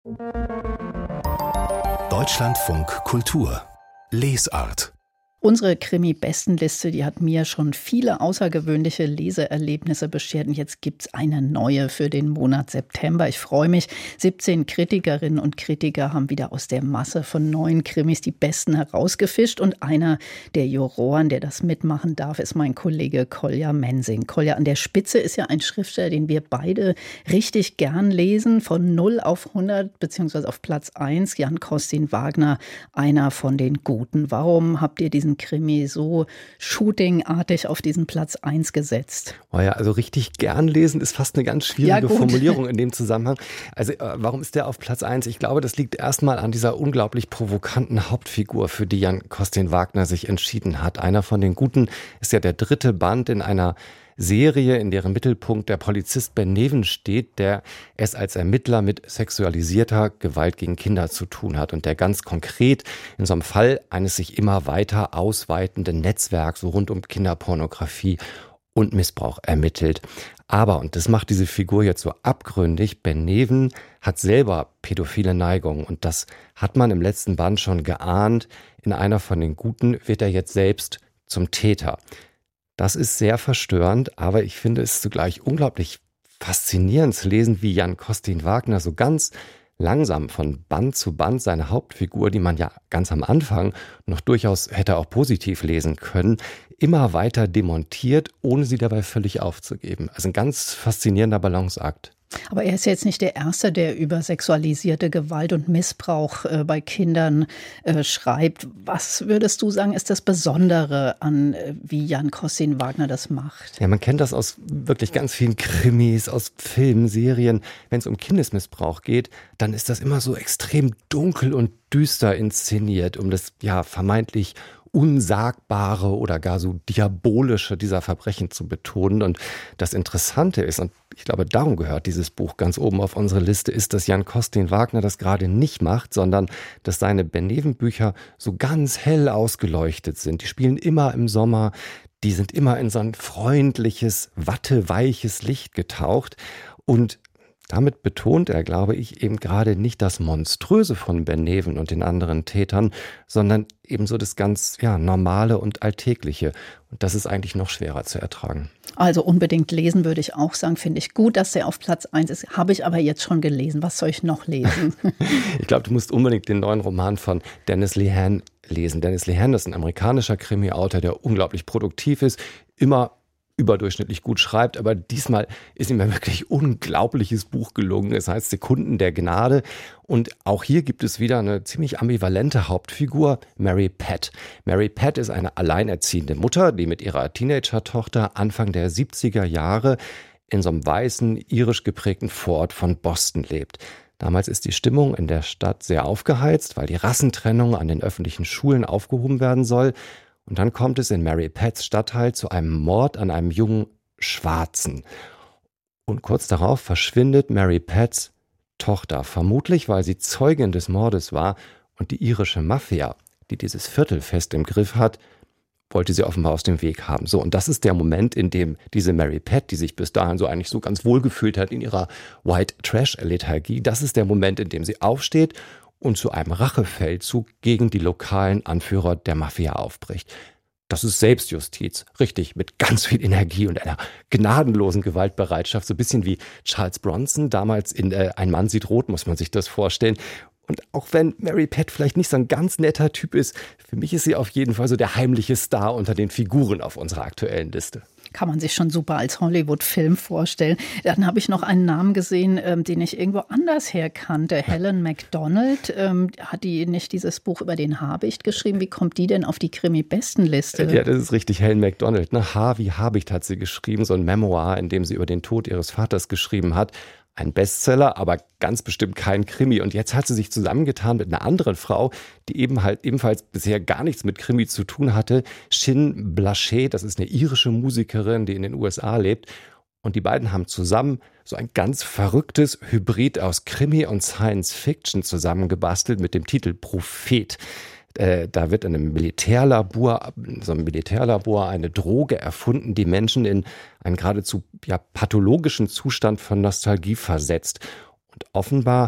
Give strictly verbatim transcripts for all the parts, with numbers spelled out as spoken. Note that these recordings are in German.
Deutschlandfunk Kultur Lesart. Unsere Krimi-Bestenliste, die hat mir schon viele außergewöhnliche Leseerlebnisse beschert. Und jetzt gibt's eine neue für den Monat September. Ich freue mich. siebzehn Kritikerinnen und Kritiker haben wieder aus der Masse von neuen Krimis die besten herausgefischt. Und einer der Juroren, der das mitmachen darf, ist mein Kollege Kolja Mensing. Kolja, an der Spitze ist ja ein Schriftsteller, den wir beide richtig gern lesen. Von null auf hundert, beziehungsweise auf Platz eins, Jan Costin Wagner, einer von den Guten. Warum habt ihr diesen Krimi so shootingartig auf diesen Platz eins gesetzt? Oh ja, also richtig gern lesen ist fast eine ganz schwierige ja, Formulierung in dem Zusammenhang. Also äh, warum ist der auf Platz eins? Ich glaube, das liegt erstmal an dieser unglaublich provokanten Hauptfigur, für die Jan Costin Wagner sich entschieden hat. Einer von den Guten ist ja der dritte Band in einer Serie, in deren Mittelpunkt der Polizist Ben Neven steht, der es als Ermittler mit sexualisierter Gewalt gegen Kinder zu tun hat und der ganz konkret in so einem Fall eines sich immer weiter ausweitenden Netzwerks so rund um Kinderpornografie und Missbrauch ermittelt. Aber, und das macht diese Figur jetzt so abgründig, Ben Neven hat selber pädophile Neigungen und das hat man im letzten Band schon geahnt. In einer von den Guten wird er jetzt selbst zum Täter. Das ist sehr verstörend, aber ich finde es zugleich unglaublich faszinierend zu lesen, wie Jan Costin Wagner so ganz langsam von Band zu Band seine Hauptfigur, die man ja ganz am Anfang noch durchaus hätte auch positiv lesen können, immer weiter demontiert, ohne sie dabei völlig aufzugeben. Also ein ganz faszinierender Balanceakt. Aber er ist jetzt nicht der Erste, der über sexualisierte Gewalt und Missbrauch äh, bei Kindern äh, schreibt. Was würdest du sagen, ist das Besondere an, äh, wie Jan Costin Wagner das macht? Ja, man kennt das aus wirklich ganz vielen Krimis, aus Filmen, Serien. Wenn es um Kindesmissbrauch geht, dann ist das immer so extrem dunkel und düster inszeniert, um das ja vermeintlich Unsagbare oder gar so Diabolische dieser Verbrechen zu betonen. Und das Interessante ist, und ich glaube, darum gehört dieses Buch ganz oben auf unsere Liste, ist, dass Jan Costin Wagner das gerade nicht macht, sondern dass seine Ben Neven Bücher so ganz hell ausgeleuchtet sind. Die spielen immer im Sommer, die sind immer in so ein freundliches, watteweiches Licht getaucht und damit betont er, glaube ich, eben gerade nicht das Monströse von Ben Neven und den anderen Tätern, sondern eben so das ganz ja, Normale und Alltägliche. Und das ist eigentlich noch schwerer zu ertragen. Also unbedingt lesen, würde ich auch sagen. Finde ich gut, dass der auf Platz eins ist. Habe ich aber jetzt schon gelesen. Was soll ich noch lesen? Ich glaube, du musst unbedingt den neuen Roman von Dennis Lehane lesen. Dennis Lehane, das ist ein amerikanischer Krimi-Autor, der unglaublich produktiv ist, immer überdurchschnittlich gut schreibt, aber diesmal ist ihm ein wirklich unglaubliches Buch gelungen. Es heißt Sekunden der Gnade und auch hier gibt es wieder eine ziemlich ambivalente Hauptfigur, Mary Pat. Mary Pat ist eine alleinerziehende Mutter, die mit ihrer Teenager-Tochter Anfang der siebziger Jahre in so einem weißen, irisch geprägten Vorort von Boston lebt. Damals ist die Stimmung in der Stadt sehr aufgeheizt, weil die Rassentrennung an den öffentlichen Schulen aufgehoben werden soll. Und dann kommt es in Mary Pats Stadtteil zu einem Mord an einem jungen Schwarzen. Und kurz darauf verschwindet Mary Pats Tochter, vermutlich weil sie Zeugin des Mordes war und die irische Mafia, die dieses Viertel fest im Griff hat, wollte sie offenbar aus dem Weg haben. So, und das ist der Moment, in dem diese Mary Pat, die sich bis dahin so eigentlich so ganz wohl gefühlt hat in ihrer White Trash-Lethargie, das ist der Moment, in dem sie aufsteht und zu einem Rachefeldzug gegen die lokalen Anführer der Mafia aufbricht. Das ist Selbstjustiz, richtig, mit ganz viel Energie und einer gnadenlosen Gewaltbereitschaft, so ein bisschen wie Charles Bronson damals in äh, Ein Mann sieht rot, muss man sich das vorstellen. Und auch wenn Mary Pat vielleicht nicht so ein ganz netter Typ ist, für mich ist sie auf jeden Fall so der heimliche Star unter den Figuren auf unserer aktuellen Liste. Kann man sich schon super als Hollywood-Film vorstellen. Dann habe ich noch einen Namen gesehen, ähm, den ich irgendwo anders her kannte. Helen MacDonald. Ähm, hat die nicht dieses Buch über den Habicht geschrieben? Wie kommt die denn auf die Krimi-Bestenliste? Ja, das ist richtig, Helen MacDonald. Ne? H wie Habicht hat sie geschrieben, so ein Memoir, in dem sie über den Tod ihres Vaters geschrieben hat. Ein Bestseller, aber ganz bestimmt kein Krimi. Und jetzt hat sie sich zusammengetan mit einer anderen Frau, die eben halt ebenfalls bisher gar nichts mit Krimi zu tun hatte. Shin Blaché, das ist eine irische Musikerin, die in den U S A lebt. Und die beiden haben zusammen so ein ganz verrücktes Hybrid aus Krimi und Science Fiction zusammengebastelt mit dem Titel Prophet. Äh, da wird in einem Militärlabor, so einem Militärlabor eine Droge erfunden, die Menschen in einen geradezu ja, pathologischen Zustand von Nostalgie versetzt. Und offenbar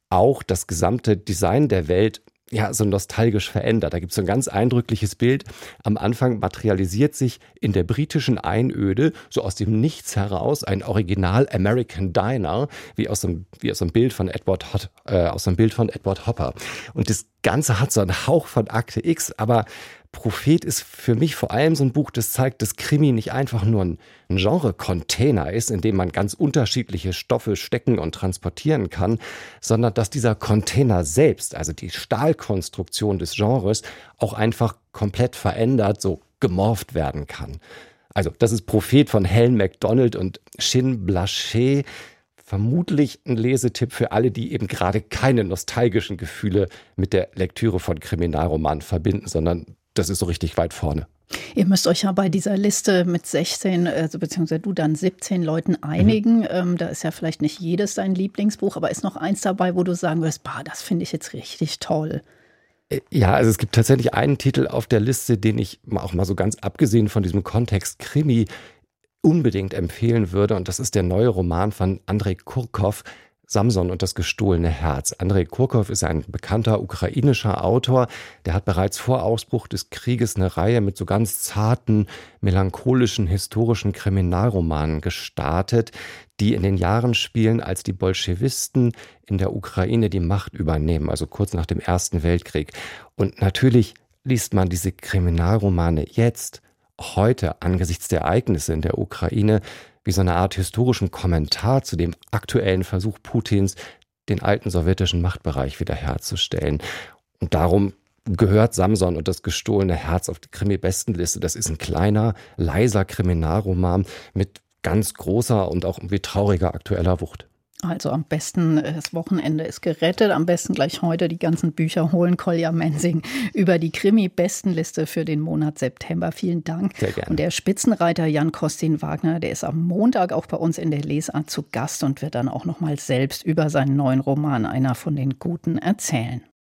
auch das gesamte Design der Welt ja, so nostalgisch verändert. Da gibt es so ein ganz eindrückliches Bild. Am Anfang materialisiert sich in der britischen Einöde so aus dem Nichts heraus ein Original American Diner, wie aus einem, wie aus einem Bild von Edward Hot, äh, aus einem Bild von Edward Hopper. Und das Ganze hat so einen Hauch von Akte X, aber Prophet ist für mich vor allem so ein Buch, das zeigt, dass Krimi nicht einfach nur ein, ein Genre-Container ist, in dem man ganz unterschiedliche Stoffe stecken und transportieren kann, sondern dass dieser Container selbst, also die Stahlkonstruktion des Genres, auch einfach komplett verändert, so gemorpht werden kann. Also das ist Prophet von Helen Macdonald und Shin Blaché. Vermutlich ein Lesetipp für alle, die eben gerade keine nostalgischen Gefühle mit der Lektüre von Kriminalromanen verbinden, sondern das ist so richtig weit vorne. Ihr müsst euch ja bei dieser Liste mit sechzehn, also beziehungsweise du dann siebzehn Leuten einigen. Mhm. Ähm, da ist ja vielleicht nicht jedes dein Lieblingsbuch, aber ist noch eins dabei, wo du sagen wirst, bah, das finde ich jetzt richtig toll. Ja, also es gibt tatsächlich einen Titel auf der Liste, den ich auch mal so ganz abgesehen von diesem Kontext Krimi unbedingt empfehlen würde. Und das ist der neue Roman von Andrei Kurkow, Samson und das gestohlene Herz. Andrei Kurkow ist ein bekannter ukrainischer Autor. Der hat bereits vor Ausbruch des Krieges eine Reihe mit so ganz zarten, melancholischen, historischen Kriminalromanen gestartet, die in den Jahren spielen, als die Bolschewisten in der Ukraine die Macht übernehmen, also kurz nach dem Ersten Weltkrieg. Und natürlich liest man diese Kriminalromane jetzt, heute, angesichts der Ereignisse in der Ukraine, wie so eine Art historischen Kommentar zu dem aktuellen Versuch Putins, den alten sowjetischen Machtbereich wiederherzustellen. Und darum gehört Samson und das gestohlene Herz auf die Krimi-Bestenliste. Das ist ein kleiner, leiser Kriminalroman mit ganz großer und auch irgendwie trauriger aktueller Wucht. Also am besten, das Wochenende ist gerettet, am besten gleich heute die ganzen Bücher holen. Kolja Mensing über die Krimi-Bestenliste für den Monat September. Vielen Dank. Sehr gerne. Und der Spitzenreiter Jan Kostin-Wagner, der ist am Montag auch bei uns in der Lesart zu Gast und wird dann auch noch mal selbst über seinen neuen Roman Einer von den Guten erzählen.